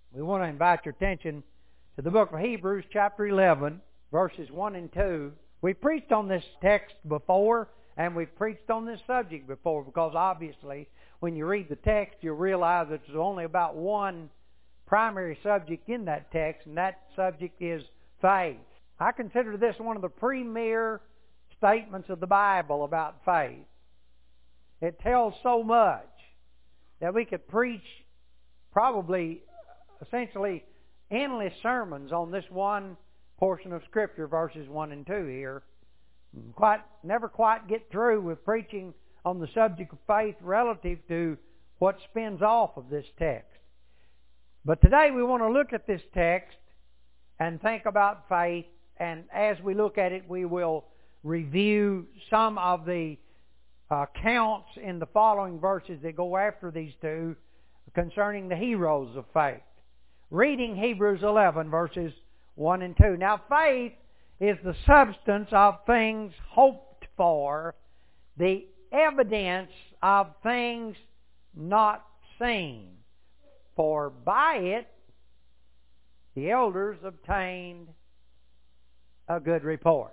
We want to invite your attention to the book of Hebrews, chapter 11, verses 1 and 2. We've preached on this text before, and we've preached on this subject before, because obviously when you read the text, you'll realize that there's only about one primary subject in that text, and that subject is faith. I consider this one of the premier statements of the Bible about faith. It tells so much that we could preach probably essentially endless sermons on this one portion of Scripture, verses 1 and 2 here. Never quite get through with preaching on the subject of faith relative to what spins off of this text. But today we want to look at this text and think about faith, and as we look at it, we will review some of the counts in the following verses that go after these two concerning the heroes of faith. Reading Hebrews 11, verses 1 and 2. Now, faith is the substance of things hoped for, the evidence of things not seen. For by it the elders obtained a good report.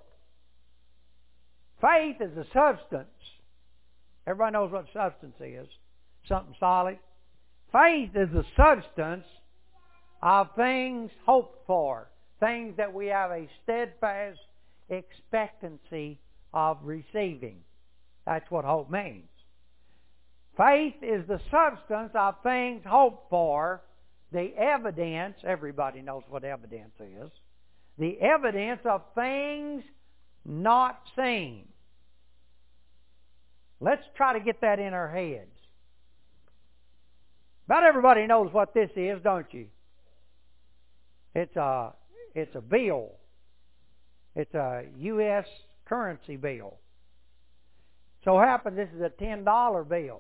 Faith is a substance. Everybody knows what substance is. Something solid. Faith is the substance of things hoped for. Things that we have a steadfast expectancy of receiving. That's what hope means. Faith is the substance of things hoped for. The evidence, everybody knows what evidence is. The evidence of things not seen. Let's try to get that in our heads. About everybody knows what this is, don't you? It's a bill. It's a U.S. currency bill. So happens this is a $10 bill.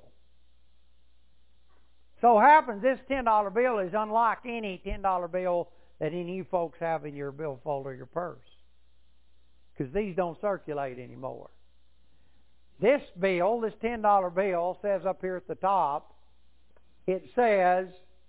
So happens this $10 bill is unlike any $10 bill that any of you folks have in your billfold or your purse, because these don't circulate anymore. This bill, this $10 bill, says up here at the top, it says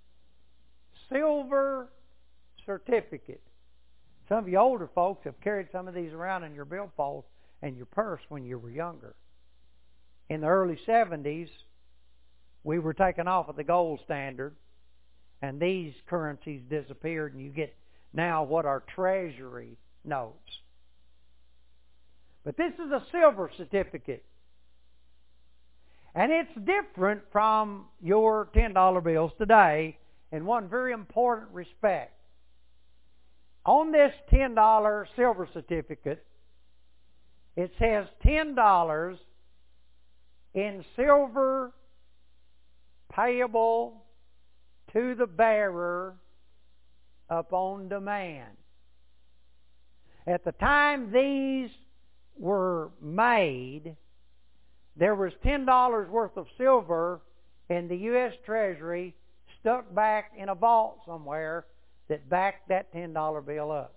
silver certificate. Some of you older folks have carried some of these around in your billfold and your purse when you were younger. In the early 70s, we were taken off of the gold standard, and these currencies disappeared, and you get now what are treasury notes. But this is a silver certificate. And it's different from your $10 bills today in one very important respect. On this $10 silver certificate, it says $10 in silver payable to the bearer upon demand. At the time these were made, there was $10 worth of silver in the U.S. Treasury stuck back in a vault somewhere that backed that $10 bill up.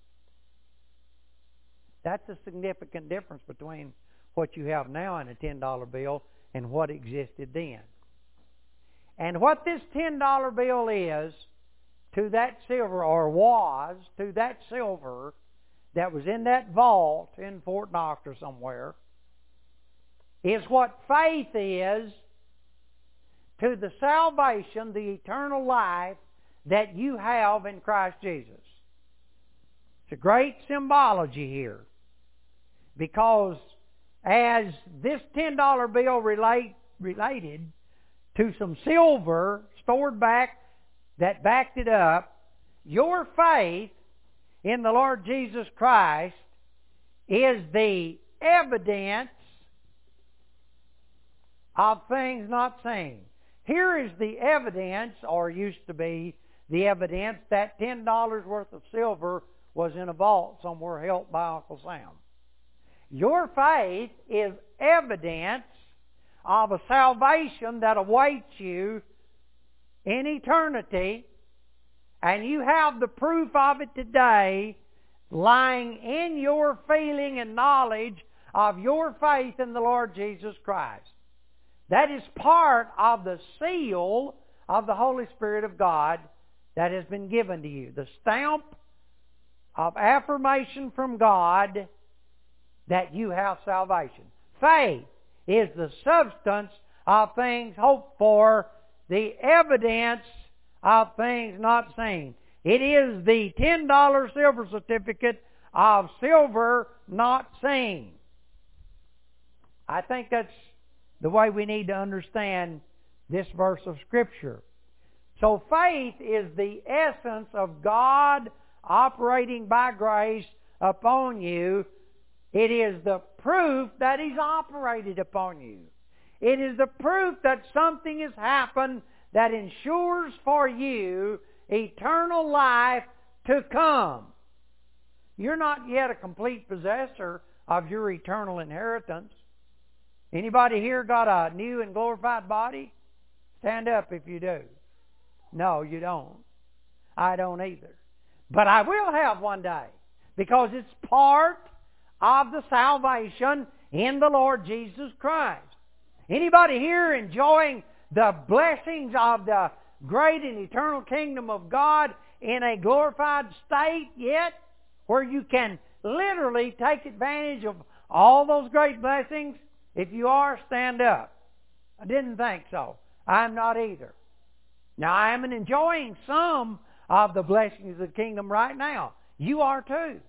That's a significant difference between what you have now in a $10 bill and what existed then. And what this $10 bill is to that silver, or was to that silver that was in that vault in Fort Knox or somewhere, is what faith is to the salvation, the eternal life that you have in Christ Jesus. It's a great symbology here, because as this $10 bill related to some silver stored back that backed it up, your faith in the Lord Jesus Christ is the evidence of things not seen. Here is the evidence, or used to be the evidence, that $10 worth of silver was in a vault somewhere held by Uncle Sam. Your faith is evidence of a salvation that awaits you in eternity, and you have the proof of it today lying in your feeling and knowledge of your faith in the Lord Jesus Christ. That is part of the seal of the Holy Spirit of God that has been given to you. The stamp of affirmation from God that you have salvation. Faith is the substance of things hoped for, the evidence of things not seen. It is the $10 silver certificate of silver not seen. I think that's the way we need to understand this verse of Scripture. So faith is the essence of God operating by grace upon you. It is the proof that He's operated upon you. It is the proof that something has happened that ensures for you eternal life to come. You're not yet a complete possessor of your eternal inheritance. Anybody here got a new and glorified body? Stand up if you do. No, you don't. I don't either. But I will have one day, because it's part of the salvation in the Lord Jesus Christ. Anybody here enjoying the blessings of the great and eternal kingdom of God in a glorified state yet, where you can literally take advantage of all those great blessings? If you are, stand up. I didn't think so. I'm not either. Now, I am enjoying some of the blessings of the kingdom right now. You are too.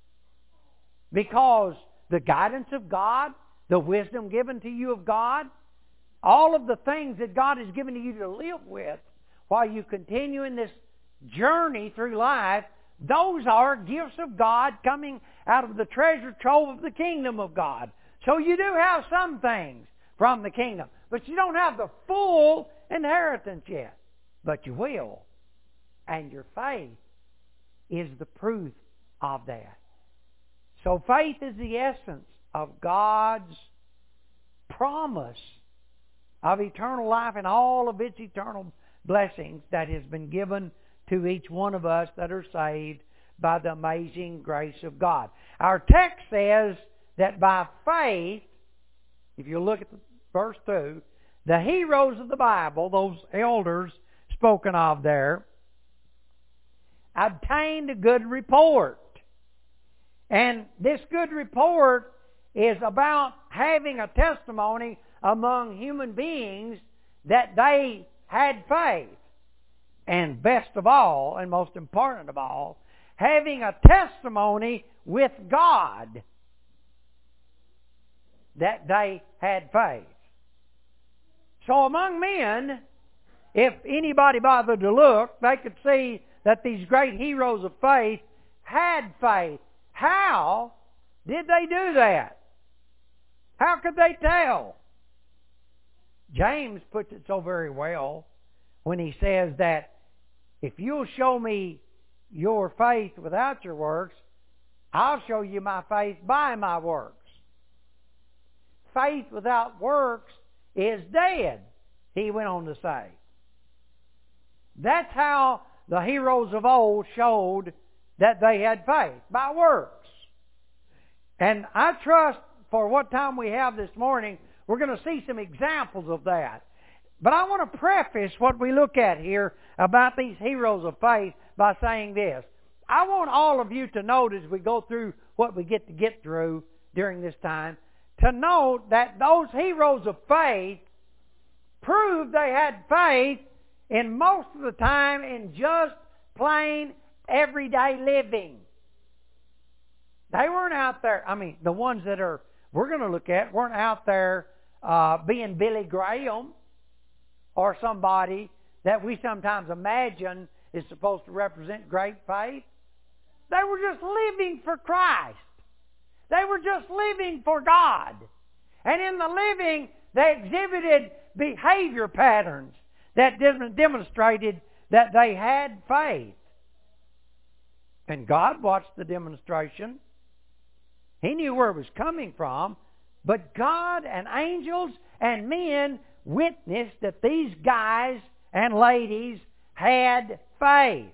Because the guidance of God, the wisdom given to you of God, all of the things that God has given to you to live with while you continue in this journey through life, those are gifts of God coming out of the treasure trove of the kingdom of God. So you do have some things from the kingdom, but you don't have the full inheritance yet. But you will. And your faith is the proof of that. So faith is the essence of God's promise of eternal life and all of its eternal blessings that has been given to each one of us that are saved by the amazing grace of God. Our text says that by faith, if you look at verse 2, the heroes of the Bible, those elders spoken of there, obtained a good report. And this good report is about having a testimony among human beings that they had faith. And best of all, and most important of all, having a testimony with God that they had faith. So among men, if anybody bothered to look, they could see that these great heroes of faith had faith. How did they do that? How could they tell? James puts it so very well when he says that if you'll show me your faith without your works, I'll show you my faith by my works. Faith without works is dead, he went on to say. That's how the heroes of old showed that they had faith, by works. And I trust for what time we have this morning, we're going to see some examples of that. But I want to preface what we look at here about these heroes of faith by saying this. I want all of you to note as we go through what we get through during this time, to note that those heroes of faith proved they had faith in most of the time in just plain everyday living. They weren't out there, the ones that we're going to look at weren't out there being Billy Graham or somebody that we sometimes imagine is supposed to represent great faith. They were just living for Christ. They were just living for God. And in the living, they exhibited behavior patterns that demonstrated that they had faith. And God watched the demonstration. He knew where it was coming from. But God and angels and men witnessed that these guys and ladies had faith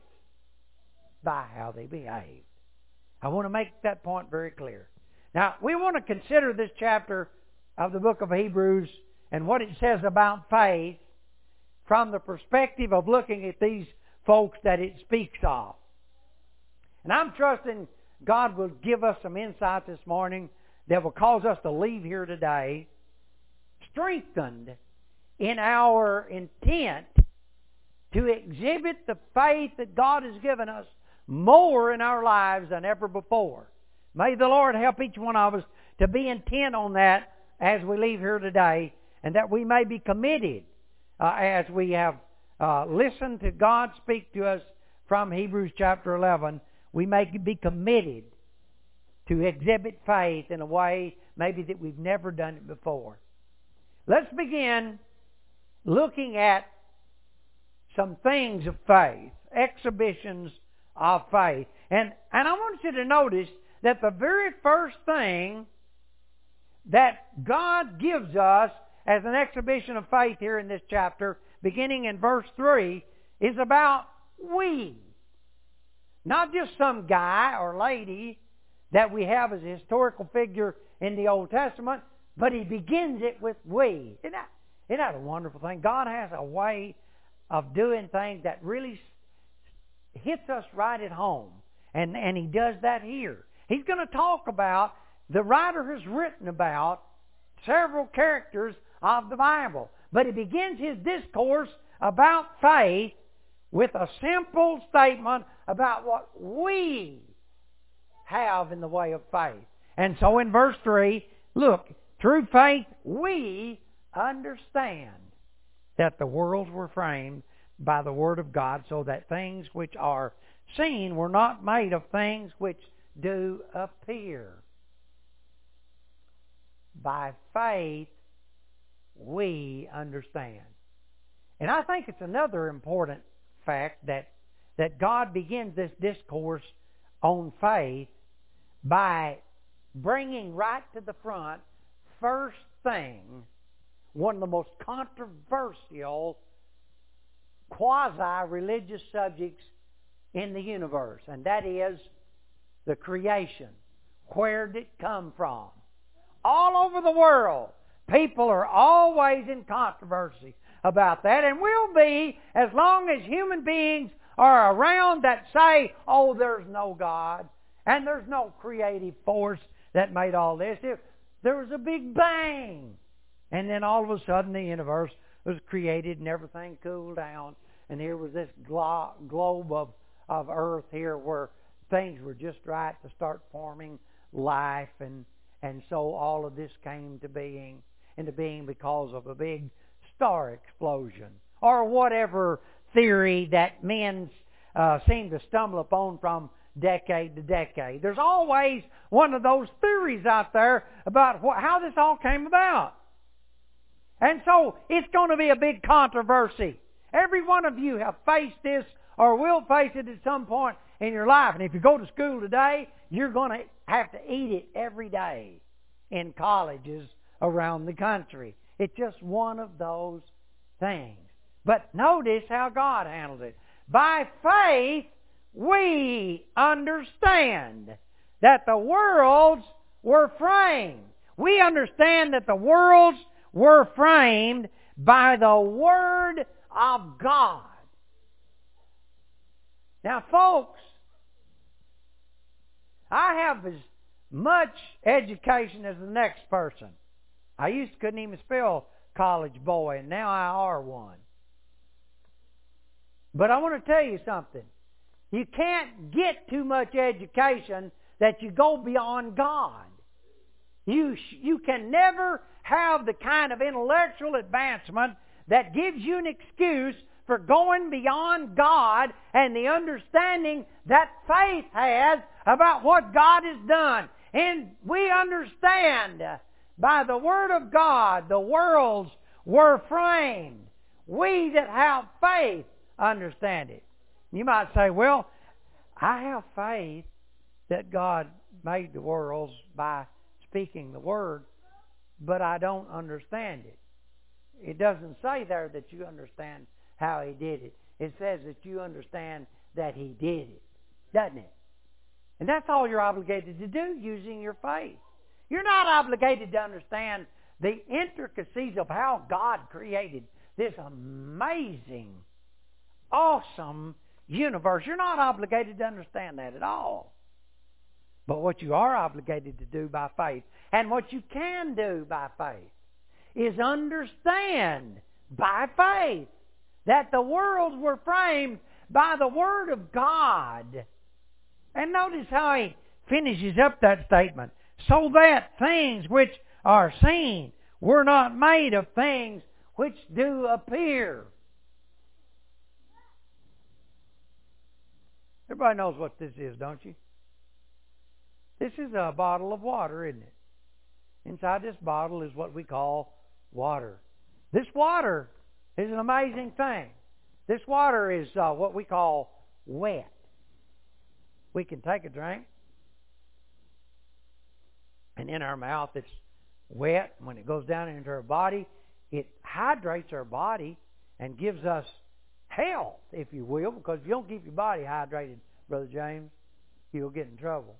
by how they behaved. I want to make that point very clear. Now, we want to consider this chapter of the book of Hebrews and what it says about faith from the perspective of looking at these folks that it speaks of. And I'm trusting God will give us some insight this morning that will cause us to leave here today strengthened in our intent to exhibit the faith that God has given us more in our lives than ever before. May the Lord help each one of us to be intent on that as we leave here today, and that we may be committed as we have listened to God speak to us from Hebrews chapter 11. We may be committed to exhibit faith in a way maybe that we've never done it before. Let's begin looking at some things of faith, exhibitions of faith. And I want you to notice that the very first thing that God gives us as an exhibition of faith here in this chapter, beginning in verse 3, is about we. Not just some guy or lady that we have as a historical figure in the Old Testament, but He begins it with we. Isn't that a wonderful thing? God has a way of doing things that really hits us right at home. And He does that here. He's going to talk about, the writer has written about several characters of the Bible. But he begins his discourse about faith with a simple statement about what we have in the way of faith. And so in verse 3, look, through faith we understand that the worlds were framed by the Word of God, so that things which are seen were not made of things which do appear. By faith we understand. And I think it's another important fact that God begins this discourse on faith by bringing right to the front, first thing, one of the most controversial quasi-religious subjects in the universe, and that is the creation. Where did it come from? All over the world, people are always in controversy about that, and will be as long as human beings are around that say, oh, there's no God, and there's no creative force that made all this. There was a big bang, and then all of a sudden the universe was created and everything cooled down, and here was this globe of earth here where things were just right to start forming life, and so all of this came into being because of a big star explosion, or whatever theory that men seem to stumble upon from decade to decade. There's always one of those theories out there about how this all came about. And so it's going to be a big controversy. Every one of you have faced this or will face it at some point in your life. And if you go to school today, you're going to have to eat it every day in colleges around the country. It's just one of those things. But notice how God handled it. By faith, we understand that the worlds were framed. We understand that the worlds were framed by the Word of God. Now, folks, I have as much education as the next person. I couldn't even spell college boy, and now I are one. But I want to tell you something. You can't get too much education that you go beyond God. You can never have the kind of intellectual advancement that gives you an excuse for going beyond God and the understanding that faith has about what God has done. And we understand by the Word of God the worlds were framed. We that have faith understand it. You might say, well, I have faith that God made the worlds by speaking the Word, but I don't understand it. It doesn't say there that you understand how He did it. It says that you understand that He did it, doesn't it? And that's all you're obligated to do using your faith. You're not obligated to understand the intricacies of how God created this amazing, awesome universe. You're not obligated to understand that at all. But what you are obligated to do by faith, and what you can do by faith, is understand by faith that the worlds were framed by the Word of God. And notice how he finishes up that statement. So that things which are seen were not made of things which do appear. Everybody knows what this is, don't you? This is a bottle of water, isn't it? Inside this bottle is what we call water. This water is an amazing thing. This water is what we call wet. We can take a drink, and in our mouth it's wet. When it goes down into our body, it hydrates our body and gives us health, if you will, because if you don't keep your body hydrated, Brother James, you'll get in trouble.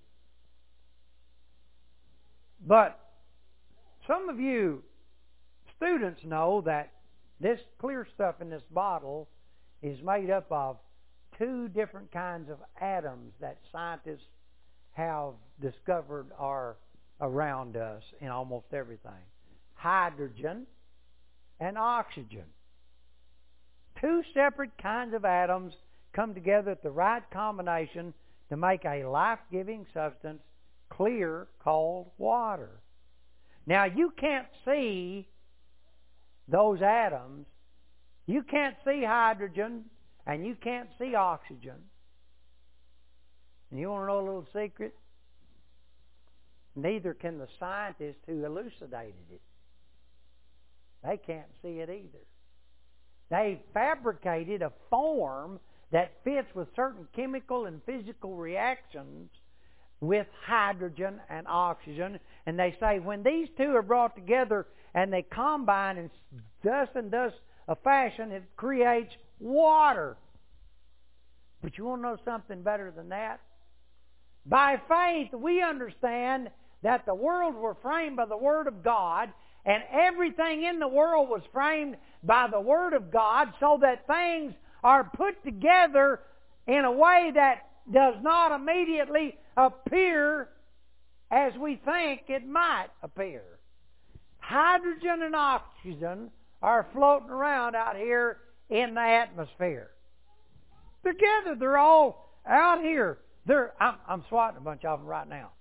But some of you students know that this clear stuff in this bottle is made up of two different kinds of atoms that scientists have discovered are around us in almost everything. Hydrogen and oxygen. Two separate kinds of atoms come together at the right combination to make a life-giving substance, clear, called water. Now, you can't see those atoms. You can't see hydrogen, and you can't see oxygen. And you want to know a little secret? Neither can the scientists who elucidated it. They can't see it either. They fabricated a form that fits with certain chemical and physical reactions with hydrogen and oxygen. And they say when these two are brought together and they combine in thus and thus a fashion, it creates water. But you want to know something better than that? By faith, we understand that the worlds were framed by the Word of God, and everything in the world was framed by the Word of God, so that things are put together in a way that does not immediately appear as we think it might appear. Hydrogen and oxygen are floating around out here in the atmosphere. Together, they're all out here. I'm swatting a bunch of them right now.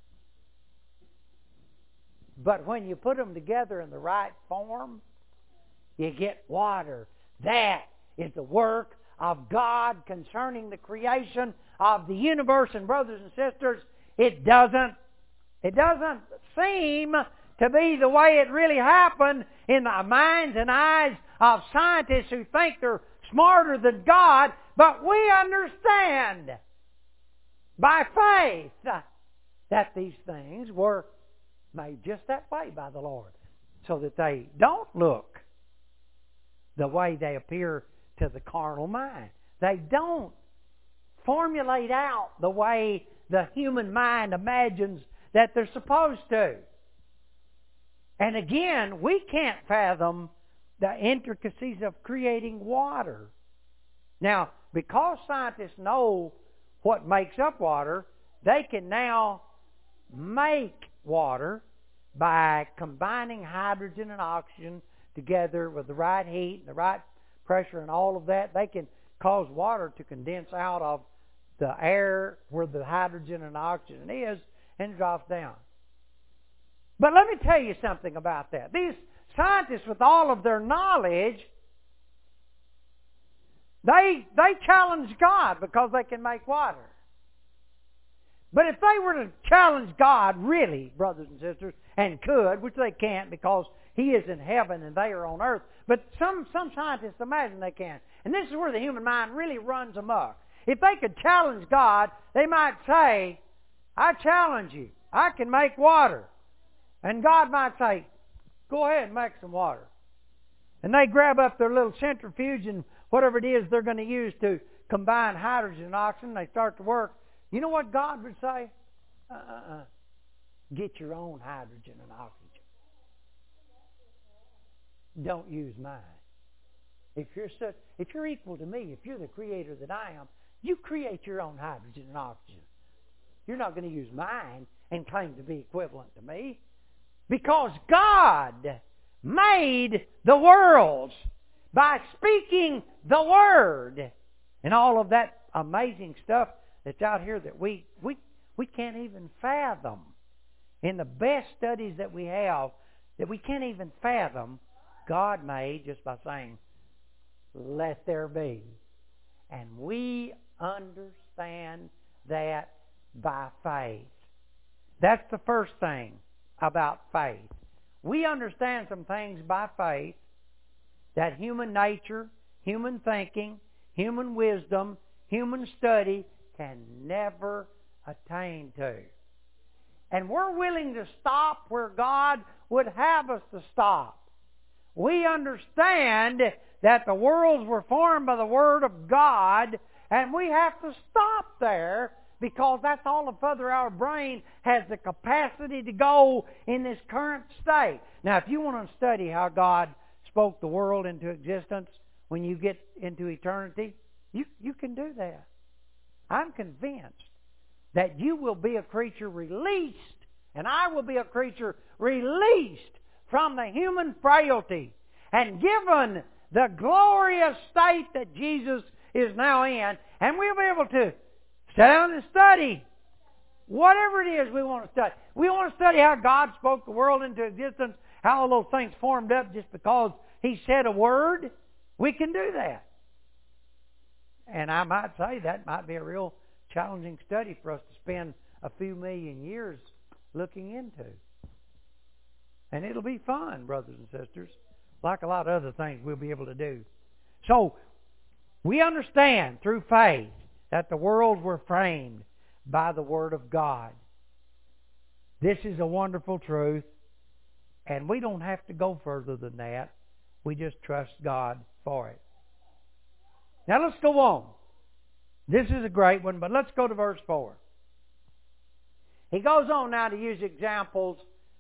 But when you put them together in the right form, you get water. That is the work of God concerning the creation of the universe. And brothers and sisters, it doesn't seem to be the way it really happened in the minds and eyes of scientists who think they're smarter than God. But we understand by faith that these things were made just that way by the Lord, so that they don't look the way they appear to the carnal mind. They don't formulate out the way the human mind imagines that they're supposed to. And again, we can't fathom the intricacies of creating water. Now, because scientists know what makes up water, they can now make water by combining hydrogen and oxygen together with the right heat and the right pressure and all of that. They can cause water to condense out of the air where the hydrogen and oxygen is and drops down. But let me tell you something about that. These scientists, with all of their knowledge, they challenge God because they can make water. But if they were to challenge God really, brothers and sisters, and could, which they can't because He is in heaven and they are on earth, but some scientists imagine they can. And this is where the human mind really runs amok. If they could challenge God, they might say, I challenge you. I can make water. And God might say, go ahead and make some water. And they grab up their little centrifuge and whatever it is they're going to use to combine hydrogen and oxygen. They start to work. You know what God would say? Get your own hydrogen and oxygen. Don't use mine. If you're equal to me, if you're the creator that I am, you create your own hydrogen and oxygen. You're not going to use mine and claim to be equivalent to me. Because God made the worlds by speaking the Word. And all of that amazing stuff that's out here that we can't even fathom. In the best studies that we have, that we can't even fathom, God made just by saying, let there be. And we understand that by faith. That's the first thing about faith. We understand some things by faith that human nature, human thinking, human wisdom, human study can never attain to. And we're willing to stop where God would have us to stop. We understand that the worlds were formed by the Word of God, and we have to stop there because that's all the further our brain has the capacity to go in this current state. Now, if you want to study how God spoke the world into existence when you get into eternity, you can do that. I'm convinced that you will be a creature released, and I will be a creature released from the human frailty and given the glorious state that Jesus is now in, and we'll be able to sit down and study whatever it is we want to study. We want to study how God spoke the world into existence, how all those things formed up just because He said a word. We can do that. And I might say that might be a real challenging study for us to spend a few million years looking into. And it'll be fun, brothers and sisters, like a lot of other things we'll be able to do. So, we understand through faith that the worlds were framed by the Word of God. This is a wonderful truth, and we don't have to go further than that. We just trust God for it. Now let's go on. This is a great one, but let's go to verse 4. He goes on now to use examples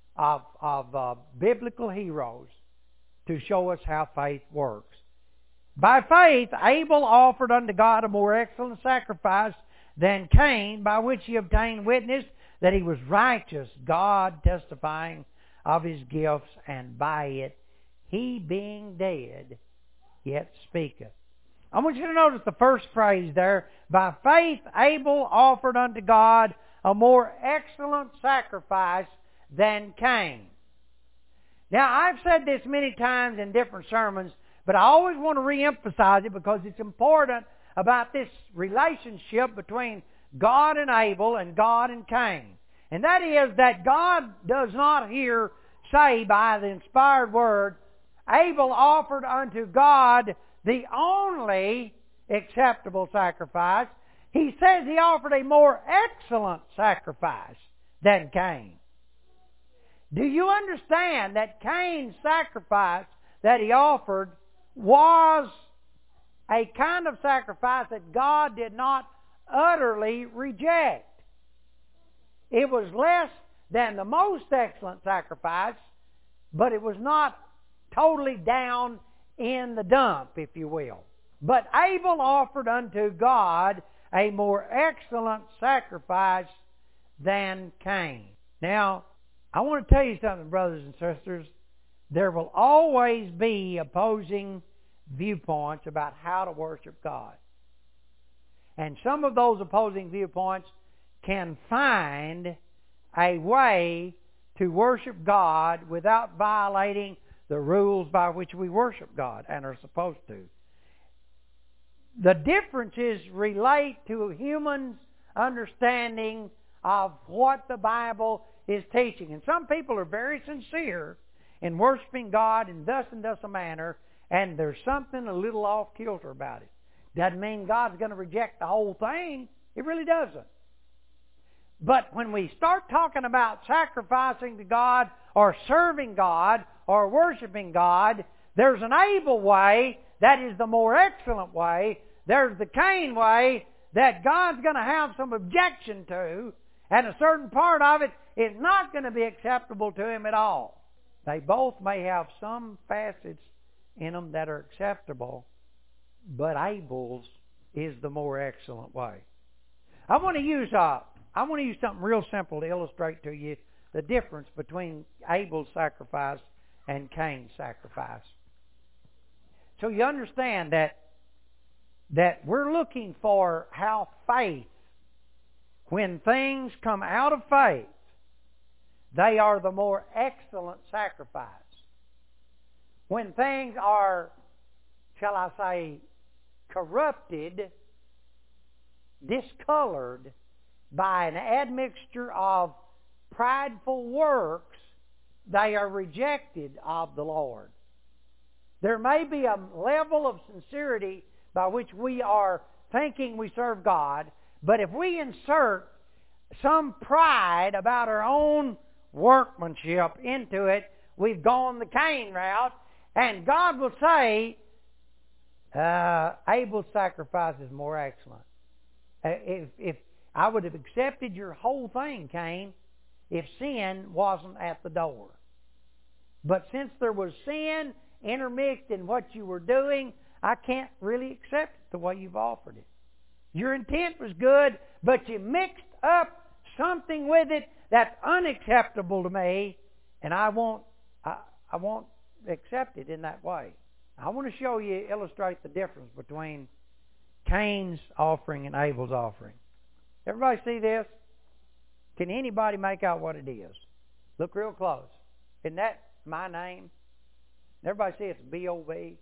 of biblical heroes to show us how faith works. By faith, Abel offered unto God a more excellent sacrifice than Cain, by which he obtained witness that he was righteous, God testifying of his gifts, and by it he being dead yet speaketh. I want you to notice the first phrase there. By faith, Abel offered unto God a more excellent sacrifice than Cain. Now, I've said this many times in different sermons, but I always want to reemphasize it because it's important about this relationship between God and Abel and God and Cain. And that is that God does not here say by the inspired word, Abel offered unto God the only acceptable sacrifice. He says he offered a more excellent sacrifice than Cain. Do you understand that Cain's sacrifice that he offered was a kind of sacrifice that God did not utterly reject? It was less than the most excellent sacrifice, but it was not totally down in the dump, if you will. But Abel offered unto God a more excellent sacrifice than Cain. Now, I want to tell you something, brothers and sisters. There will always be opposing viewpoints about how to worship God. And some of those opposing viewpoints can find a way to worship God without violating the rules by which we worship God and are supposed to. The differences relate to humans' understanding of what the Bible is teaching. And some people are very sincere in worshiping God in thus and thus a manner, and there's something a little off kilter about it. Doesn't mean God's going to reject the whole thing. It really doesn't. But when we start talking about sacrificing to God or serving God or worshiping God, there's an Abel way that is the more excellent way. There's the Cain way that God's going to have some objection to, and a certain part of it is not going to be acceptable to Him at all. They both may have some facets in them that are acceptable, but Abel's is the more excellent way. I want to use something real simple to illustrate to you the difference between Abel's sacrifice and Cain's sacrifice. So you understand that we're looking for how faith, when things come out of faith, they are the more excellent sacrifice. When things are, shall I say, corrupted, discolored by an admixture of prideful works, they are rejected of the Lord. There may be a level of sincerity by which we are thinking we serve God, but if we insert some pride about our own workmanship into it, we've gone the Cain route, and God will say, Abel's sacrifice is more excellent. If I would have accepted your whole thing, Cain, if sin wasn't at the door. But since there was sin intermixed in what you were doing, I can't really accept it the way you've offered it. Your intent was good, but you mixed up something with it that's unacceptable to me, and I won't accept it in that way. I want to illustrate the difference between Cain's offering and Abel's offering. Everybody see this? Can anybody make out what it is? Look real close. Isn't that my name? Everybody see it's B-O-B?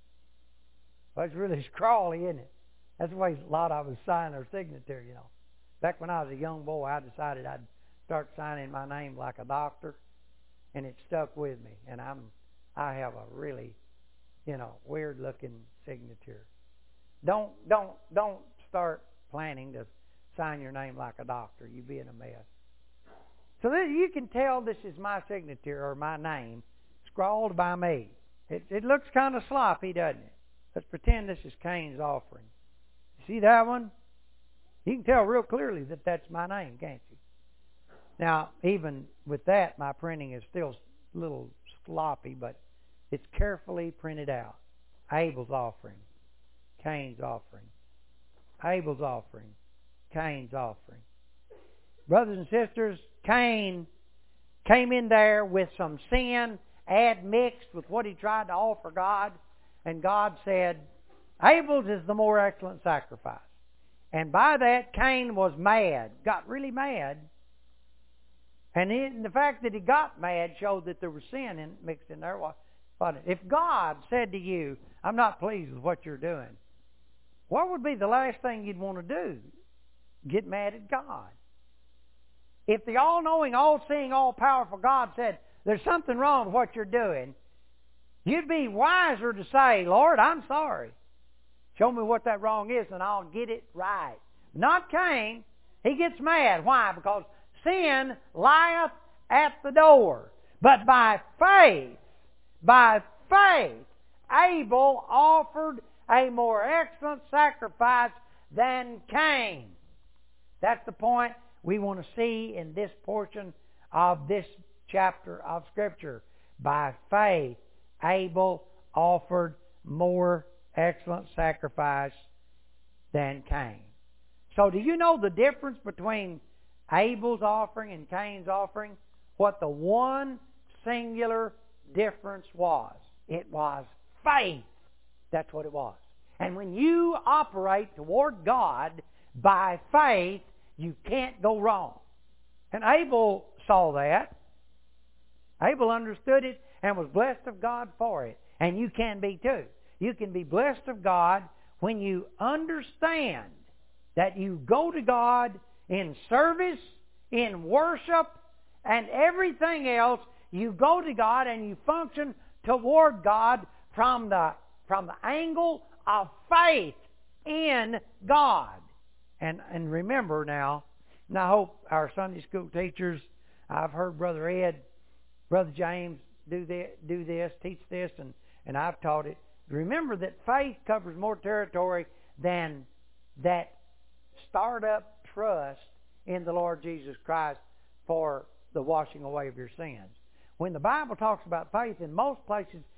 Well, it's really scrawly, isn't it? That's the way a lot of us sign their signature, you know. Back when I was a young boy, I decided I'd start signing my name like a doctor, and it stuck with me. And I have a really, weird-looking signature. Don't start planning to sign your name like a doctor. You'd be in a mess. So you can tell this is my signature or my name, scrawled by me. It looks kind of sloppy, doesn't it? Let's pretend this is Cain's offering. See that one? You can tell real clearly that that's my name, can't you? Now, even with that, my printing is still a little sloppy, but it's carefully printed out. Abel's offering, Cain's offering. Abel's offering, Cain's offering. Brothers and sisters, Cain came in there with some sin admixed with what he tried to offer God, and God said, Abel's is the more excellent sacrifice. And by that, Cain was mad, got really mad. And the fact that he got mad showed that there was sin mixed in there. But if God said to you, I'm not pleased with what you're doing, what would be the last thing you'd want to do? Get mad at God. If the all-knowing, all-seeing, all-powerful God said, there's something wrong with what you're doing, you'd be wiser to say, Lord, I'm sorry. Show me what that wrong is and I'll get it right. Not Cain. He gets mad. Why? Because sin lieth at the door. But by faith, Abel offered a more excellent sacrifice than Cain. That's the point we want to see in this portion of this chapter of Scripture. By faith, Abel offered more excellent sacrifice than Cain. So do you know the difference between Abel's offering and Cain's offering? What the one singular difference was. It was faith. That's what it was. And when you operate toward God by faith, you can't go wrong. And Abel saw that. Abel understood it and was blessed of God for it. And you can be too. You can be blessed of God when you understand that you go to God in service, in worship, and everything else. You go to God and you function toward God from the angle of faith in God. And remember now, and I hope our Sunday school teachers, I've heard Brother Ed, Brother James do this, teach this, and I've taught it. Remember that faith covers more territory than that start-up trust in the Lord Jesus Christ for the washing away of your sins. When the Bible talks about faith, in most places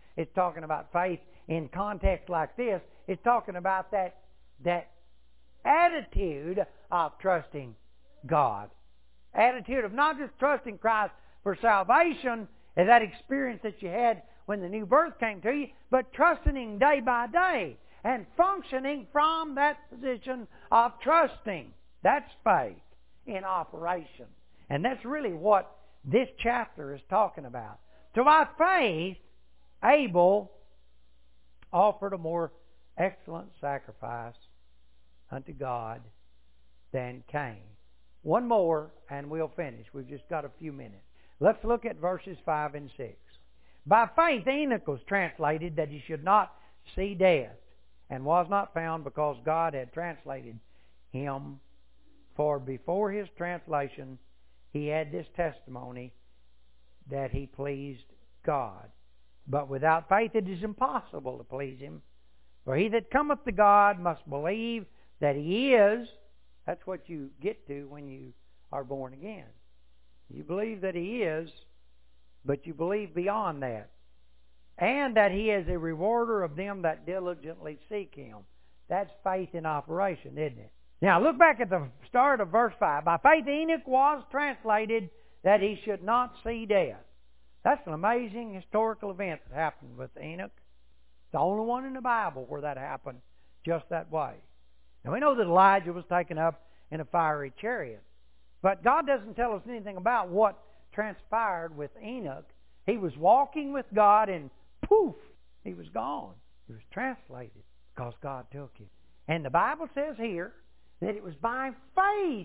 it's talking about faith in context like this. It's talking about that attitude of trusting God. Attitude of not just trusting Christ for salvation, as that experience that you had when the new birth came to you, but trusting Him day by day and functioning from that position of trusting. That's faith in operation. And that's really what this chapter is talking about. So by faith, Abel offered a more excellent sacrifice unto God than Cain. One more and we'll finish. We've just got a few minutes. Let's look at verses 5 and 6. By faith Enoch was translated that he should not see death, and was not found because God had translated him. For before his translation he had this testimony, that he pleased God. But without faith it is impossible to please Him. For he that cometh to God must believe that He is. That's what you get to when you are born again. You believe that He is, but you believe beyond that. And that He is a rewarder of them that diligently seek Him. That's faith in operation, isn't it? Now look back at the start of verse 5. By faith Enoch was translated that he should not see death. That's an amazing historical event that happened with Enoch. It's the only one in the Bible where that happened just that way. Now we know that Elijah was taken up in a fiery chariot. But God doesn't tell us anything about what transpired with Enoch. He was walking with God and poof, he was gone. He was translated because God took him. And the Bible says here that it was by faith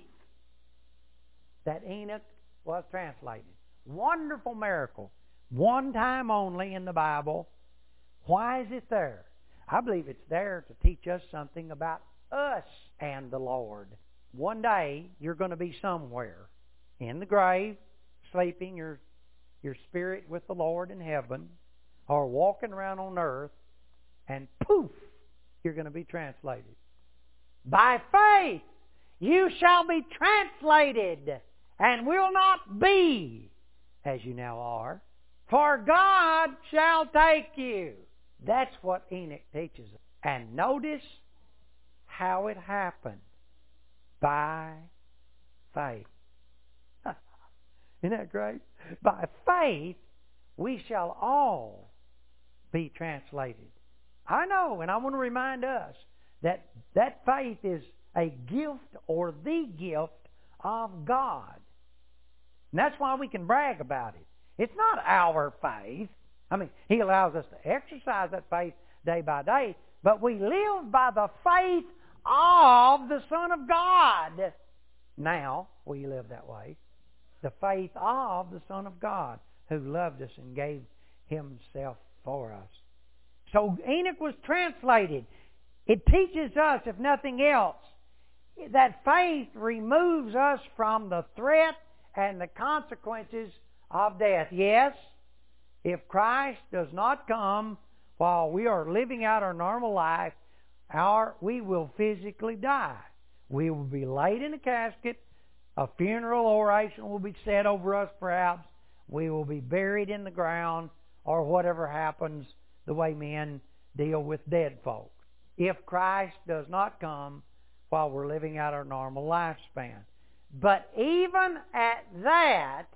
that Enoch was translated. Wonderful miracle. One time only in the Bible. Why is it there? I believe it's there to teach us something about us and the Lord. One day you're going to be somewhere in the grave, sleeping your spirit with the Lord in heaven, or walking around on earth, and poof, you're going to be translated. By faith you shall be translated, and will not be as you now are, for God shall take you. That's what Enoch teaches us. And notice how it happened. By faith. Isn't that great? By faith we shall all be translated. I know, and I want to remind us that faith is a gift or the gift of God. And that's why we can brag about it. It's not our faith. I mean, He allows us to exercise that faith day by day, but we live by the faith of the Son of God. Now we live that way. The faith of the Son of God who loved us and gave Himself for us. So Enoch was translated. It teaches us, if nothing else, that faith removes us from the threat and the consequences of death. Yes, if Christ does not come while we are living out our normal life, we will physically die. We will be laid in a casket. A funeral oration will be said over us perhaps. We will be buried in the ground, or whatever happens the way men deal with dead folk. If Christ does not come while we're living out our normal lifespan. But even at that,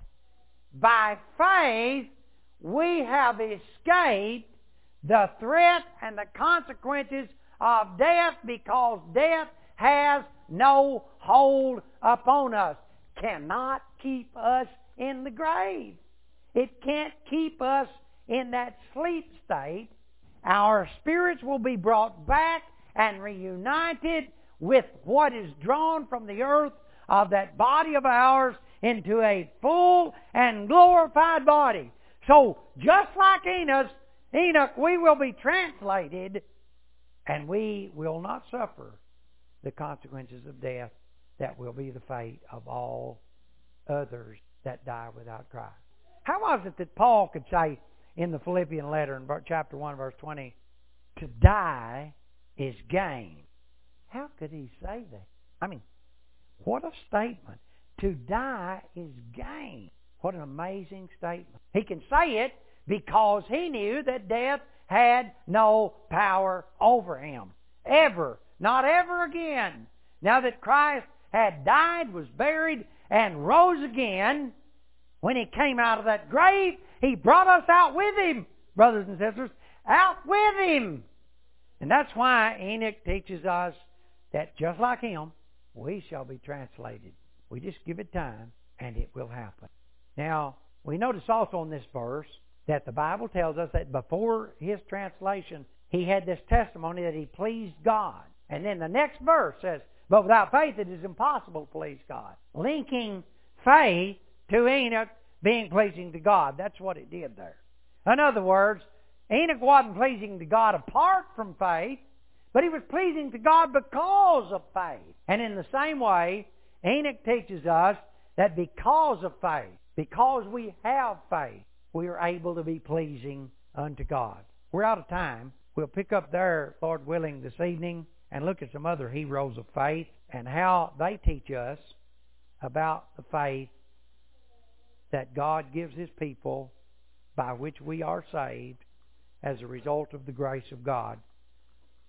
by faith, we have escaped the threat and the consequences of death, because death has no hold upon us. Cannot keep us in the grave. It can't keep us in that sleep state. Our spirits will be brought back and reunited with what is drawn from the earth of that body of ours into a full and glorified body. So, just like Enoch, we will be translated, and we will not suffer the consequences of death that will be the fate of all others that die without Christ. How was it that Paul could say in the Philippian letter in chapter 1, verse 20, to die is gain? How could he say that? I mean, what a statement. To die is gain. What an amazing statement. He can say it because he knew that death had no power over him. Ever. Not ever again. Now that Christ had died, was buried, and rose again, when he came out of that grave, he brought us out with him, brothers and sisters, out with him. And that's why Enoch teaches us that just like him, we shall be translated. We just give it time, and it will happen. Now, we notice also in this verse that the Bible tells us that before his translation, he had this testimony that he pleased God. And then the next verse says, but without faith it is impossible to please God. Linking faith to Enoch being pleasing to God. That's what it did there. In other words, Enoch wasn't pleasing to God apart from faith, but he was pleasing to God because of faith. And in the same way, Enoch teaches us that because of faith, because we have faith, we are able to be pleasing unto God. We're out of time. We'll pick up there, Lord willing, this evening and look at some other heroes of faith and how they teach us about the faith that God gives His people by which we are saved as a result of the grace of God.